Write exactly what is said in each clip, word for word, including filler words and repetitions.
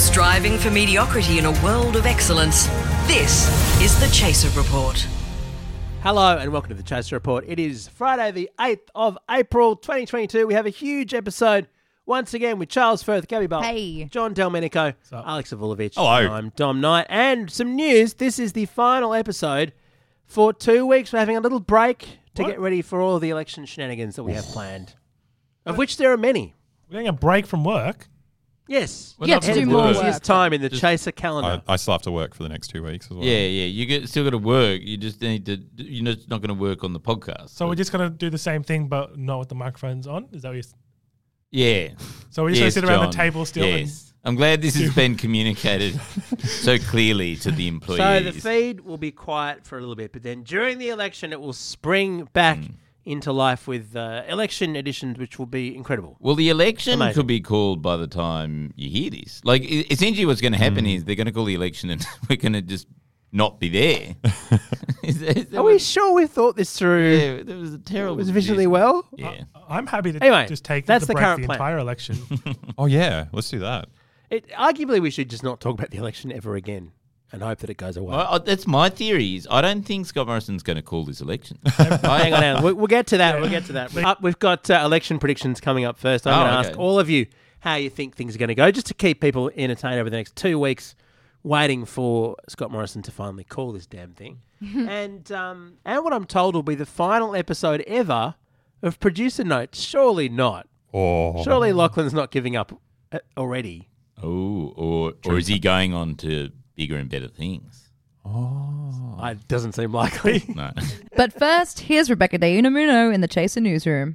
Striving for mediocrity in a world of excellence. This is the Chaser Report. Hello and welcome to the Chaser Report. It is Friday the eighth of April twenty twenty-two. We have a huge episode once again with Charles Firth, Gabby Bolt, Hey. John Delmenico, Alex Avulovic. Hello. I'm Dom Knight. And some news. This is the final episode for two weeks. We're having a little break to What? get ready for all the election shenanigans that we have planned, of which there are many. We're getting a break from work. Yes. You have to do Ahead of more the work. busiest time in the Just- Chaser calendar. I, I still have to work for the next two weeks as well. Yeah, yeah. You get, still got to work. You just need to. You're not, not going to work on the podcast. So we're just going to do the same thing, but not with the microphones on? Is that what you're... yeah. So we're just Yes, going to sit around John. the table still? Yes. I'm glad this has been communicated so clearly to the employees. So the feed will be quiet for a little bit, but then during the election, it will spring back Mm. into life with uh, election editions, which will be incredible. Well, the election Amazing. could be called by the time you hear this. Like, e- essentially, what's going to happen is they're going to call the election, and we're going to just not be there. is that, is that Are we what- sure we thought this through? Yeah, that was a terrible. It was visually decision. well? Yeah. I'm happy to Anyway, just take that's the the break current the plan. entire election. Oh, yeah. Let's do that. It, arguably, we should just not talk about the election ever again and hope that it goes away. Well, I- that's my theory. Is I don't think Scott Morrison's going to call this election. Hang on, hang on. We'll, we'll get to that. We'll get to that. Uh, we've got uh, election predictions coming up first. I'm Oh, going to okay. ask all of you how you think things are going to go, just to keep people entertained over the next two weeks, waiting for Scott Morrison to finally call this damn thing. and um, and what I'm told will be the final episode ever of Producer Notes. Surely not. Oh. Surely Lachlan's not giving up uh, already. Oh, or or is he going on to bigger and better things? Oh. It doesn't seem likely. No. But first, here's Rebecca De Unamuno in the Chaser newsroom.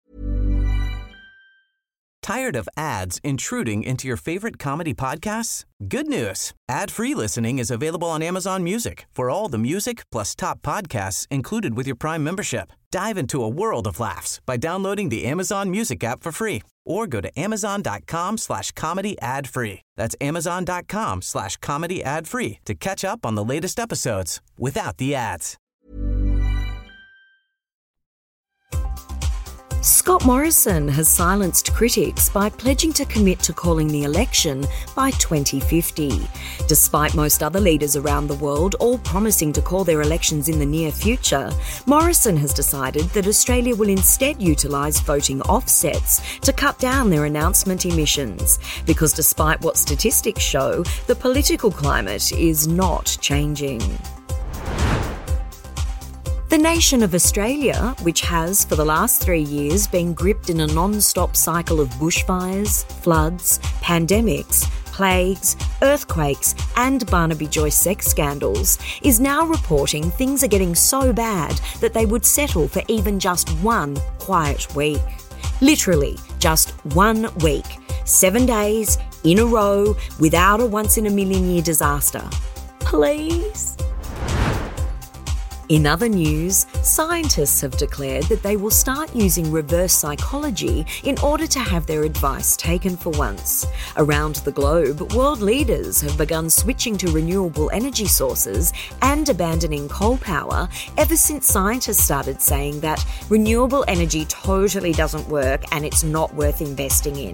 Tired of ads intruding into your favorite comedy podcasts? Good news. Ad-free listening is available on Amazon Music for all the music plus top podcasts included with your Prime membership. Dive into a world of laughs by downloading the Amazon Music app for free or go to amazon.com slash comedy ad free. That's amazon.com slash comedy ad free to catch up on the latest episodes without the ads. Scott Morrison has silenced critics by pledging to commit to calling the election by twenty fifty. Despite most other leaders around the world all promising to call their elections in the near future, Morrison has decided that Australia will instead utilise voting offsets to cut down their announcement emissions. Because despite what statistics show, the political climate is not changing. The nation of Australia, which has for the last three years been gripped in a non-stop cycle of bushfires, floods, pandemics, plagues, earthquakes and Barnaby Joyce sex scandals, is now reporting things are getting so bad that they would settle for even just one quiet week. Literally, just one week. Seven days in a row without a once-in-a-million-year disaster. Please? In other news, scientists have declared that they will start using reverse psychology in order to have their advice taken for once. Around the globe, world leaders have begun switching to renewable energy sources and abandoning coal power ever since scientists started saying that renewable energy totally doesn't work and it's not worth investing in.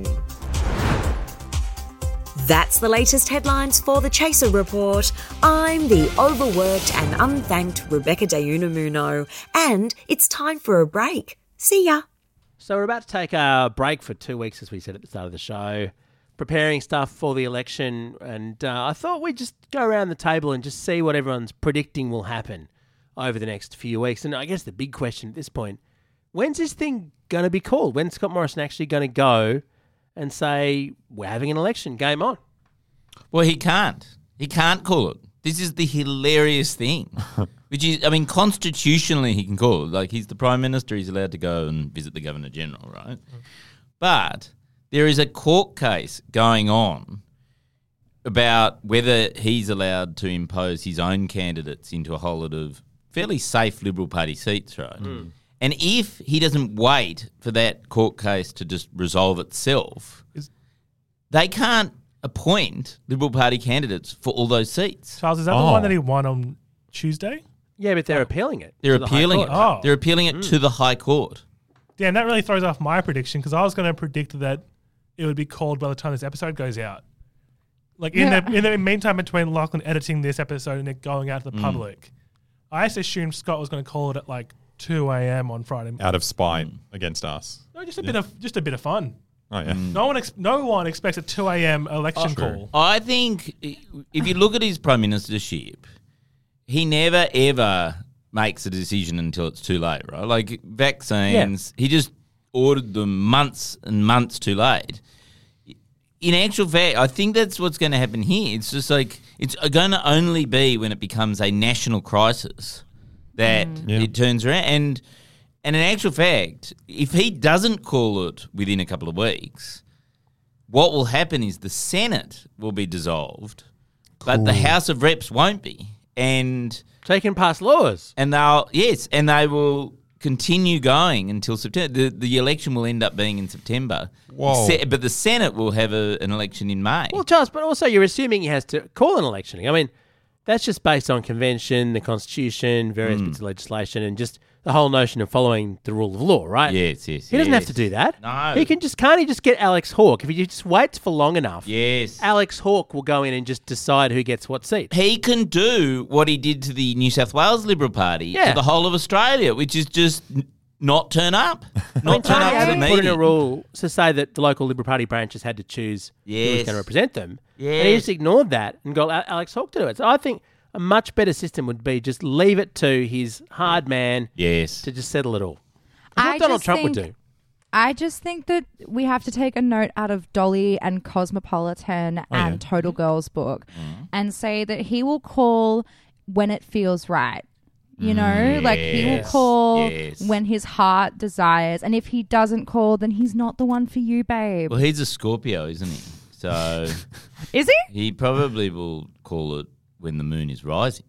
That's the latest headlines for the Chaser Report. I'm the overworked and unthanked Rebecca De Unamuno, and it's time for a break. See ya. So we're about to take a break for two weeks, as we said at the start of the show, preparing stuff for the election. And uh, I thought we'd just go around the table and just see what everyone's predicting will happen over the next few weeks. And I guess the big question at this point, when's this thing going to be called? When's Scott Morrison actually going to go and say, we're having an election, game on? Well, he can't. He can't call it. This is the hilarious thing, which is, I mean, constitutionally he can call it. Like, he's the Prime Minister, he's allowed to go and visit the Governor-General, right? Mm. But there is a court case going on about whether he's allowed to impose his own candidates into a whole lot of fairly safe Liberal Party seats, right? Mm. And if he doesn't wait for that court case to just resolve itself, is- they can't appoint Liberal Party candidates for all those seats. Charles, is that Oh. the one that he won on Tuesday? Yeah, but they're appealing it. They're to the High appealing it. Court. Oh. They're appealing it Mm. to the High Court. Yeah, and that really throws off my prediction because I was going to predict that it would be called by the time this episode goes out. like in the in the meantime between Lachlan editing this episode and it going out to the Mm. public, I just assumed Scott was going to call it at like two a.m. on Friday. Out of spite Mm. against us. No, just a Yeah. bit of just a bit of fun. Oh, yeah. No one, ex- no one expects a two a.m. election True. call. I think i- if you look at his prime ministership, he never ever makes a decision until it's too late, right? Like vaccines, he just ordered them months and months too late. In actual fact, I think that's what's going to happen here. It's just like it's going to only be when it becomes a national crisis that Yeah. it turns around. And and in actual fact, if he doesn't call it within a couple of weeks, what will happen is the Senate will be dissolved, but the House of Reps won't be. And So you can pass laws. and they'll yes, and they will continue going until September. The the election will end up being in September. Whoa. Se- but the Senate will have a, an election in May. Well, Charles, but also you're assuming he has to call an election. I mean, that's just based on convention, the constitution, various bits of legislation, and just the whole notion of following the rule of law, right? yes, yes. He doesn't yes. have to do that. No. He can just can't he just get Alex Hawke if he just waits for long enough. Yes. Alex Hawke will go in and just decide who gets what seat. He can do what he did to the New South Wales Liberal Party Yeah. to the whole of Australia, which is just n- not turn up. Not turn Tony up to the Abbott put in meeting. a rule to say that the local Liberal Party branches had to choose who was Yes. going to represent them. And he Yes. just ignored that and got Al- Alex Hawke to do it. So I think a much better system would be just leave it to his hard man Yes. to just settle it all. I That's what Donald just Trump would think- do. I just think that we have to take a note out of Dolly and Cosmopolitan and yeah. Total Girls book and say that he will call when it feels right. You know, like he will Yes. call Yes. when his heart desires. And if he doesn't call, then he's not the one for you, babe. Well, he's a Scorpio, isn't he? So Is he? he probably will call it when the moon is rising.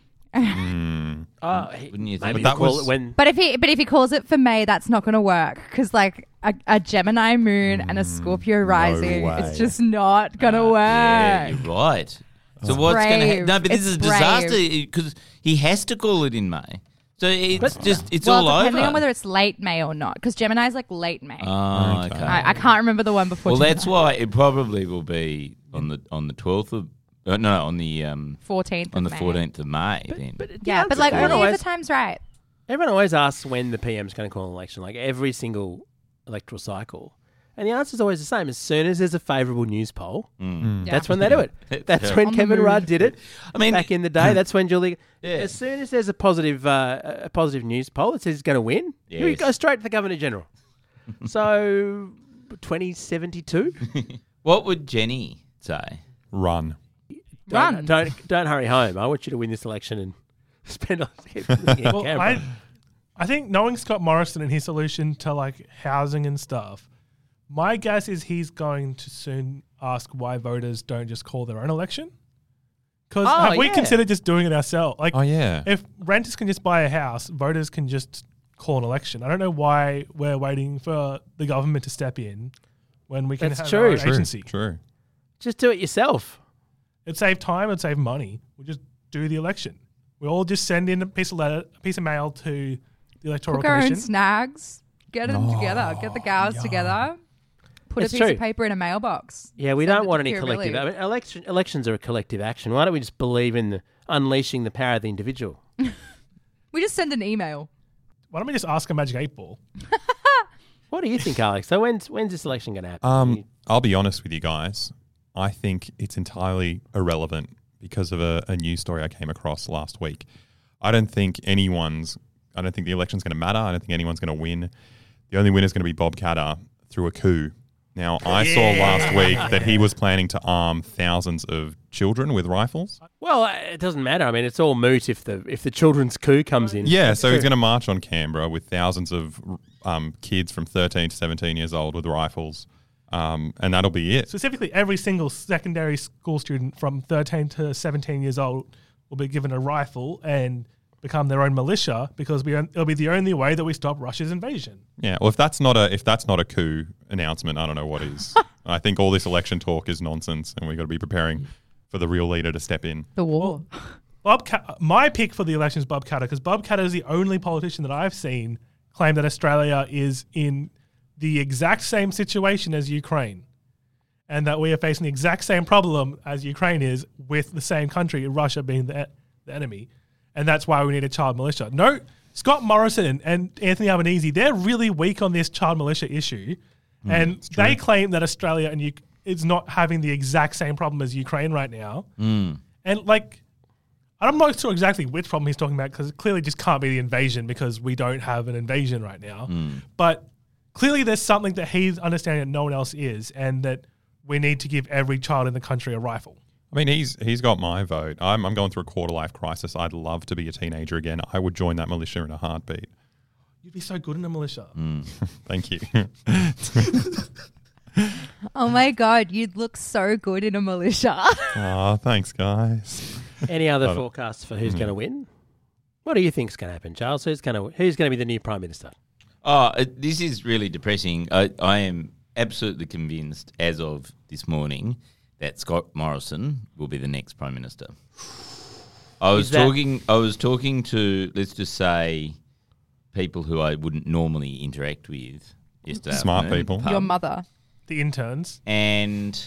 Oh, he, Wouldn't you think? maybe But that he'll call was- it when But if he but if he calls it for May, that's not going to work because like a, a Gemini moon and a Scorpio rising, way. it's just not going to work. Yeah, you're right. So what's going to happen? brave. No, but this It's is a brave. disaster because he has to call it in May. So it's just it's well, all depending over. on whether it's late May or not, because Gemini is like late May. oh, Okay. okay. I, I can't remember the one before. Well, that's Gemini. why it probably will be on the on the twelfth of uh, no on the um fourteenth on the of May. fourteenth of May. then But the Yeah, but answer- like everyone only if always, the time's right. everyone always asks when the P M's going to call an election, like every single electoral cycle. And the answer's always the same. As soon as there's a favourable news poll, Mm. Yeah. that's when they do it. That's Yeah. when On the Kevin move. Rudd did it. I mean, back in the day, that's when Julie. Yeah. As soon as there's a positive, uh, a positive news poll that says he's going to win, you Yes. go straight to the Governor General. So, twenty seventy-two. what would Jenny say? Run. Don't, Run. don't don't hurry home. I want you to win this election and spend on Well, I, I think knowing Scott Morrison and his solution to like housing and stuff, my guess is he's going to soon ask why voters don't just call their own election. Because Oh, have we yeah. considered just doing it ourselves? Like, Oh, yeah. if renters can just buy a house, voters can just call an election. I don't know why we're waiting for the government to step in when we can That's have true. our own True, agency. True. just do it yourself. It'd save time. It'd save money. We just do the election. We all just send in a piece of letter, a piece of mail to the electoral Cook our own commission. snags. Get them together. Get the gals together. Put It's a piece true. of paper in a mailbox. Yeah, we Send don't it want to any Keir collective. Billy. I mean, election, elections are a collective action. Why don't we just believe in the unleashing the power of the individual? We just send an email. Why don't we just ask a magic eight ball? What do you think, Alex? So when's when's this election going to happen? Um, I'll be honest with you guys. I think it's entirely irrelevant because of a, a news story I came across last week. I don't think anyone's. I don't think the election's going to matter. I don't think anyone's going to win. The only winner is going to be Bob Katter through a coup. Now, I saw last week that he was planning to arm thousands of children with rifles. Well, uh, it doesn't matter. I mean, it's all moot if the if the children's coup comes in. Yeah, so he's going to march on Canberra with thousands of um, kids from thirteen to seventeen years old with rifles, um, and that'll be it. Specifically, every single secondary school student from thirteen to seventeen years old will be given a rifle and become their own militia because we, it'll be the only way that we stop Russia's invasion. Yeah, well, if that's not a if that's not a coup announcement, I don't know what is. I think all this election talk is nonsense, and we've got to be preparing for the real leader to step in. The war. Bob, Ca- my pick for the election is Bob Katter because Bob Katter is the only politician that I've seen claim that Australia is in the exact same situation as Ukraine. and that we are facing the exact same problem as Ukraine is with the same country, Russia being the, the enemy. And that's why we need a child militia. No, Scott Morrison and Anthony Albanese, they're really weak on this child militia issue. Mm, and they claim that Australia and U- is not having the exact same problem as Ukraine right now. Mm. And like, I'm not sure exactly which problem he's talking about because it clearly just can't be the invasion because we don't have an invasion right now. Mm. But clearly there's something that he's understanding that no one else is, and that we need to give every child in the country a rifle. I mean, he's he's got my vote. I'm I'm going through a quarter life crisis. I'd love to be a teenager again. I would join that militia in a heartbeat. You'd be so good in a militia. Mm. Thank you. Oh my God, you'd look so good in a militia. Oh, thanks, guys. Any other forecasts for who's going to win? What do you think's going to happen, Charles? Who's going to who's going to be the new Prime Minister? Oh, it, this is really depressing. I, I am absolutely convinced, as of this morning, that Scott Morrison will be the next Prime Minister. I was that- talking. I was talking to, let's just say, people who I wouldn't normally interact with yesterday. Smart afternoon. people. Your mother. The interns. And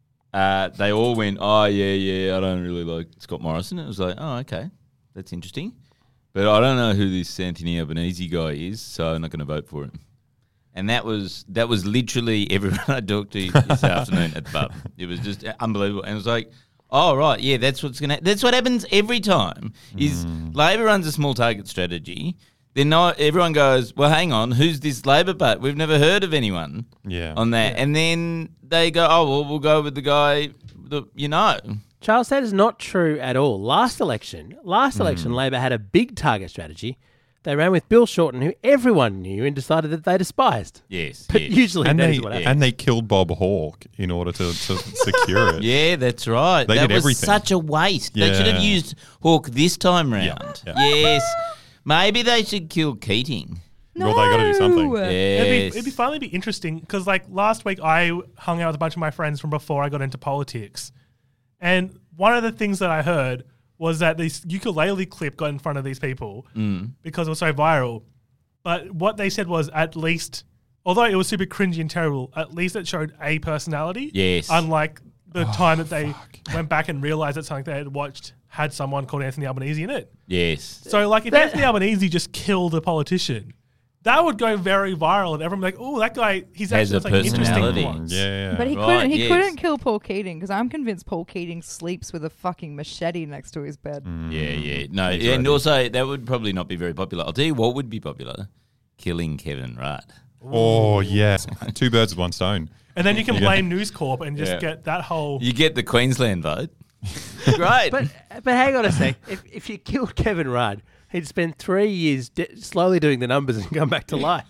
uh, they all went, oh, yeah, yeah, I don't really like Scott Morrison. It was like, oh, okay, that's interesting. But I don't know who this Anthony Albanese guy is, so I'm not going to vote for him. And that was that was literally everyone I talked to this afternoon at the pub. It was just unbelievable. And it was like, oh, right, yeah, that's what's going to That's what happens every time, is Mm. Labor runs a small target strategy. Then no, everyone goes, well, hang on, who's this Labor butt? We've never heard of anyone Yeah. on that. And then they go, oh, well, we'll go with the guy that you know. Charles, that is not true at all. Last election, last election, Labor had a big target strategy. They ran with Bill Shorten, who everyone knew and decided that they despised. Yes, But yes. usually And that they is what happens. and they killed Bob Hawke in order to, to secure it. Yeah, that's right. They that did was everything. such a waste. They should have Yeah. used Hawke this time round. yeah. Yes. Maybe they should kill Keating. No. Well, they got to do something. Yes. It'd be, it'd be finally be interesting because, like, last week I hung out with a bunch of my friends from before I got into politics. And one of the things that I heard was that this ukulele clip got in front of these people Mm. because it was so viral. But what they said was, at least, although it was super cringy and terrible, at least it showed a personality. Yes. Unlike the time that they went back and realized that something they had watched had someone called Anthony Albanese in it. Yes. So, like, if Anthony Albanese just killed a politician, that would go very viral, and everyone would be like, "Oh, that guy, he's Has actually a like interesting personality. plots." Yeah. But he Right, couldn't. He yes. couldn't kill Paul Keating because I'm convinced Paul Keating sleeps with a fucking machete next to his bed. Yeah, yeah. No, That's and right. also that would probably not be very popular. I'll tell you what would be popular. Killing Kevin Rudd. Oh, yes. Two birds with one stone. And then you can blame News Corp and just Yeah. get that whole. You get the Queensland vote. Great. But but hang on a sec. If if you killed Kevin Rudd, he'd spend three years de- slowly doing the numbers and come back to life.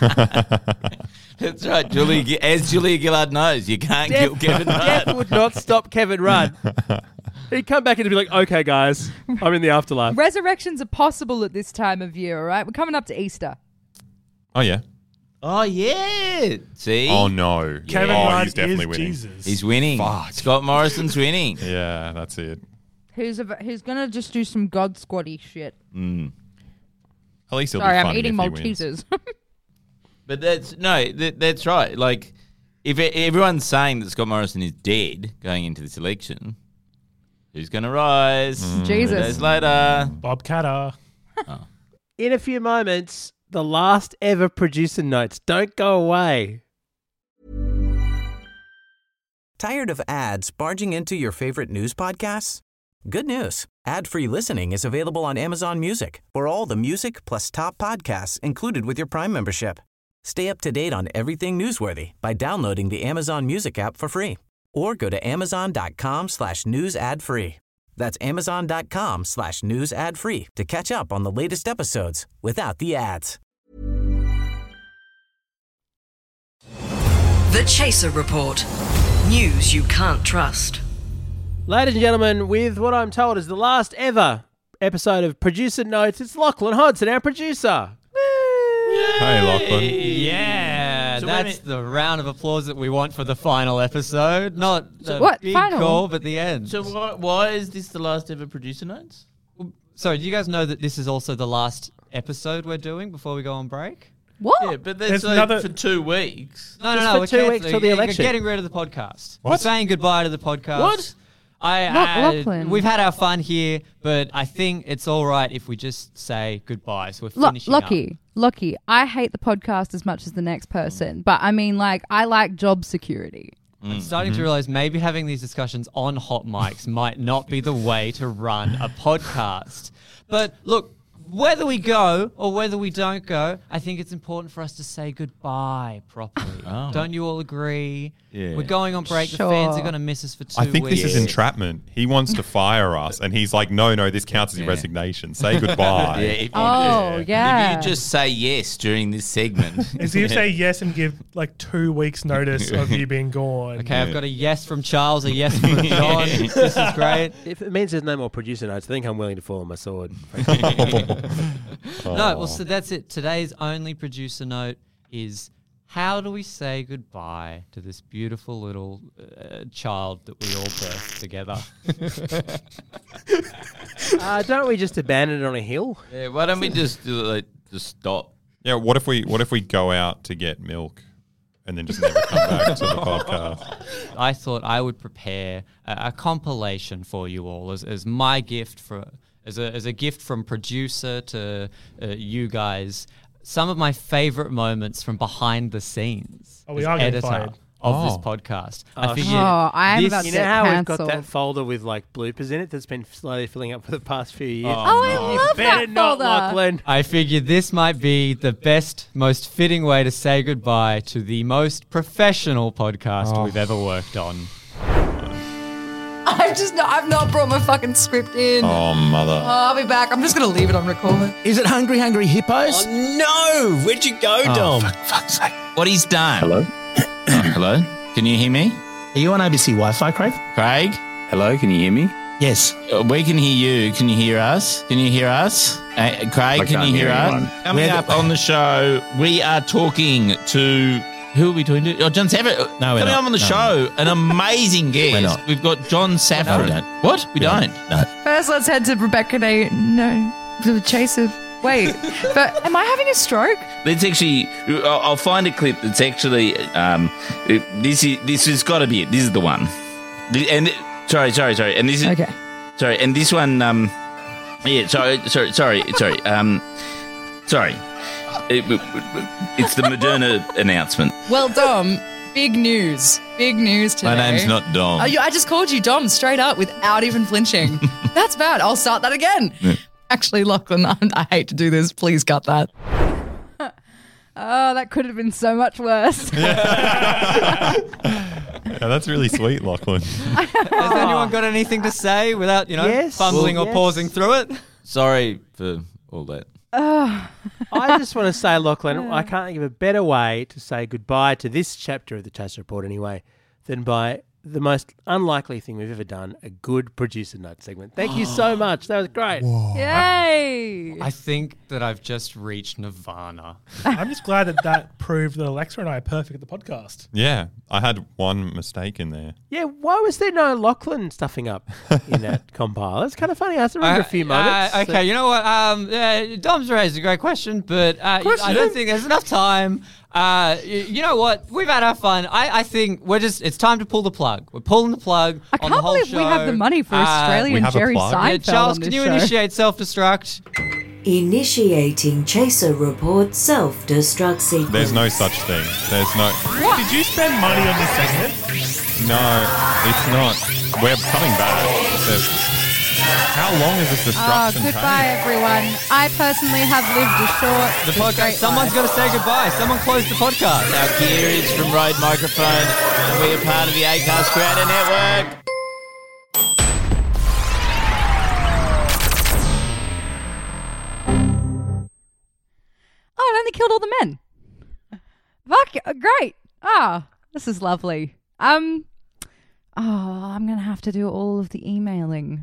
That's right. Julia, Gi- as Julia Gillard knows, you can't kill Kevin Death Rudd. would not stop Kevin Rudd. He'd come back and be like, "Okay, guys, I'm in the afterlife." Resurrections are possible at this time of year. All right, we're coming up to Easter. Oh, yeah. Oh, yeah. See? Oh, no. Kevin oh, Rudd he's definitely is winning. Jesus. He's winning. Fuck. Scott Morrison's winning. Yeah, that's it. Who's a, who's gonna just do some God squatty shit? Mm. At least it'll Sorry, be I'm funny eating if he wins. Maltesers. But that's no, that, that's right. Like, if e- everyone's saying that Scott Morrison is dead going into this election, who's going to rise? Mm. Jesus. Two days later. Bob Catter. In a few moments, the last ever producer notes. Don't go away. Tired of ads barging into your favorite news podcasts? Good news. Ad-free listening is available on Amazon Music for all the music plus top podcasts included with your Prime membership. Stay up to date on everything newsworthy by downloading the Amazon Music app for free or go to amazon.com slash news ad free. That's amazon.com slash news ad free to catch up on the latest episodes without the ads. The Chaser Report. News you can't trust. Ladies and gentlemen, with what I'm told is the last ever episode of Producer Notes, it's Lachlan Hodson, our producer. Hey, Lachlan. Yeah, So wait a that's minute. the round of applause that we want for the final episode. Not the What? big Final? call, but the end. So why, why is this the last ever producer notes? So, do you guys know that this is also the last episode we're doing before we go on break? What? Yeah, but that's There's like another- for two weeks. No, no, Just no. for we're two weeks cancelling- till the you're election. Getting rid of the podcast. What? We're saying goodbye to the podcast. What? I, Look, I Lachlan. we've had our fun here, but I think it's all right if we just say goodbye. So we're Look, finishing Lucky, up. Lucky, I hate the podcast as much as the next person, but I mean, like, I like job security. I'm starting to realize maybe having these discussions on hot mics might not be the way to run a podcast. But look, whether we go or whether we don't go, I think it's important for us to say goodbye properly. Oh. Don't you all agree? Yeah. We're going on break. Sure. The fans are going to miss us for two I think weeks. this is entrapment. He wants to fire us, and he's like, no, no, this counts as your Yeah. resignation. Say goodbye. Yeah, if you, Oh, yeah. if you just say yes during this segment. Is you say yes and give like two weeks notice of you being gone. Okay, I've got a yes from Charles, a yes from John. This is great. If it means there's no more producer notes, I think I'm willing to fall on my sword. Oh. No, well, so that's it. Today's only producer note is how do we say goodbye to this beautiful little uh, child that we all birthed together? uh, don't we just abandon it on a hill? Yeah, why don't we just do like just stop? Yeah, what if we what if we go out to get milk and then just never come back to the podcast? I thought I would prepare a, a compilation for you all as, as my gift for as a as a gift from producer to uh, you guys. Some of my favorite moments from behind the scenes. Oh, we as are getting editor fired. of this Oh. podcast. Oh, I figured Oh, I am this- about to You know get how we've got cancelled. that folder with like bloopers in it that's been slowly filling up for the past few years? Oh, I love Better that not, folder. Lachlan. I figured this might be the best, most fitting way to say goodbye to the most professional podcast Oh. we've ever worked on. I've just not, I've not brought my fucking script in. Oh, mother. Oh, I'll be back. I'm just going to leave it on record. Is it Hungry Hungry Hippos? Oh, no! Where'd you go, Dom? For fuck's sake. What he's done. Hello? Oh, hello? Can you hear me? Are you on A B C Wi-Fi, Craig? Craig? Hello, can you hear me? Yes. Uh, We can hear you. Can you hear us? Can you hear us? Uh, Craig, I can can't you hear hear us? anyone. Coming We're up on the show, we are talking to... Who are we talking to? Oh, John Saffron. No, we're Coming not. up on the No. show, an amazing guest. We're not. We've got John Saffron. we don't. What? We, don't. No. First, let's head to Rebecca Day. No, the chaser. Wait, but am I having a stroke? Let's actually... I'll, I'll find a clip that's actually... Um, it- this is this has got to be it. This is the one. The- And sorry, sorry, sorry. And this is... Okay. Sorry, and this one, um, yeah, sorry, sorry, sorry, sorry, um, sorry. It, it's the Moderna announcement. Well, Dom, big news. Big news today. My name's not Dom. Oh, you, I just called you Dom straight up without even flinching. That's bad. I'll start that again. Actually, Lachlan, I, I hate to do this. Please cut that. Oh, that could have been so much worse. Yeah, that's really sweet, Lachlan. Has anyone got anything to say without, you know, Yes. fumbling Well, or yes. pausing through it? Sorry for all that. I just want to say, Lachlan, I can't think of a better way to say goodbye to this chapter of the Chaser Report anyway than by the most unlikely thing we've ever done, a good producer note segment. Thank you so much. That was great. Yay! I think that I've just reached nirvana. I'm just glad that that proved that Alexa and I are perfect at the podcast. Yeah, I had one mistake in there. Yeah, why was there no Lachlan stuffing up in that compile? It's kind of funny. I have to remember a few moments. Uh, okay, you know what? Um, uh, Dom's raised a great question, but uh, I don't think there's enough time. Uh, y- you know what? We've had our fun. I, I think we're just, it's time to pull the plug. We're pulling the plug I on can't the whole believe show. we have the money for Uh, Australian we have a Jerry plug? Seinfeld yeah, Charles, on can this you show. initiate self-destruct? Initiating Chaser Report self-destruct sequence. There's no such thing. There's no... Did you spend money on this segment? No, it's not. We're coming back. There's- how long is this Oh, destruction goodbye, take? everyone. I personally have lived a short, The but podcast. great Someone's life. got to say goodbye. Someone close the podcast. Our gear is from Rode Microphone, and we are part of the Acast Creator Network. Oh, it only killed all the men. Fuck, great. Ah, this is lovely. Um, oh, I'm gonna have to do all of the emailing.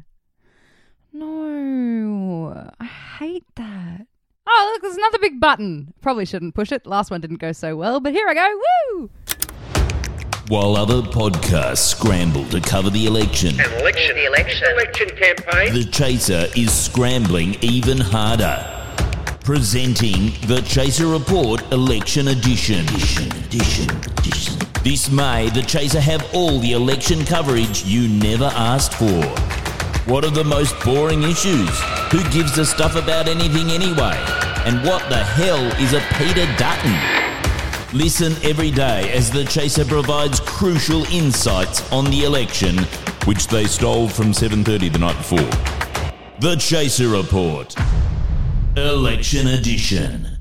No, I hate that. Oh, look, there's another big button. Probably shouldn't push it. Last one didn't go so well, but here I go. Woo! While other podcasts scramble to cover the election, An election, the election, election campaign. The Chaser is scrambling even harder. Presenting the Chaser Report Election Edition. Edition, edition, edition. This May, the Chaser have all the election coverage you never asked for. What are the most boring issues? Who gives a stuff about anything anyway? And what the hell is a Peter Dutton? Listen every day as the Chaser provides crucial insights on the election, which they stole from seven thirty the night before. The Chaser Report. Election Edition.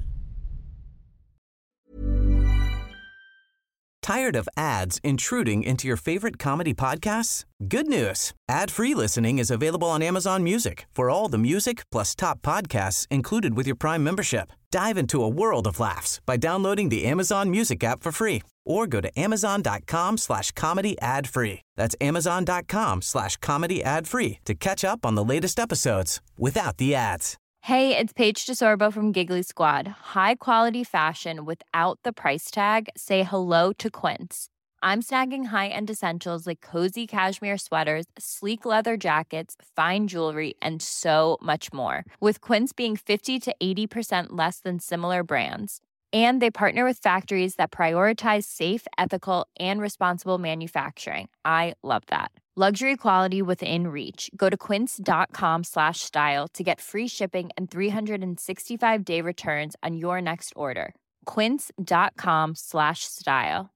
Tired of ads intruding into your favorite comedy podcasts? Good news. Ad-free listening is available on Amazon Music for all the music plus top podcasts included with your Prime membership. Dive into a world of laughs by downloading the Amazon Music app for free or go to amazon.com slash comedy ad free. That's amazon.com slash comedy ad free to catch up on the latest episodes without the ads. Hey, it's Paige DeSorbo from Giggly Squad. High quality fashion without the price tag. Say hello to Quince. I'm snagging high-end essentials like cozy cashmere sweaters, sleek leather jackets, fine jewelry, and so much more. With Quince being fifty to eighty percent less than similar brands. And they partner with factories that prioritize safe, ethical, and responsible manufacturing. I love that. Luxury quality within reach. Go to quince.com slash style to get free shipping and three sixty-five day returns on your next order. Quince.com slash style.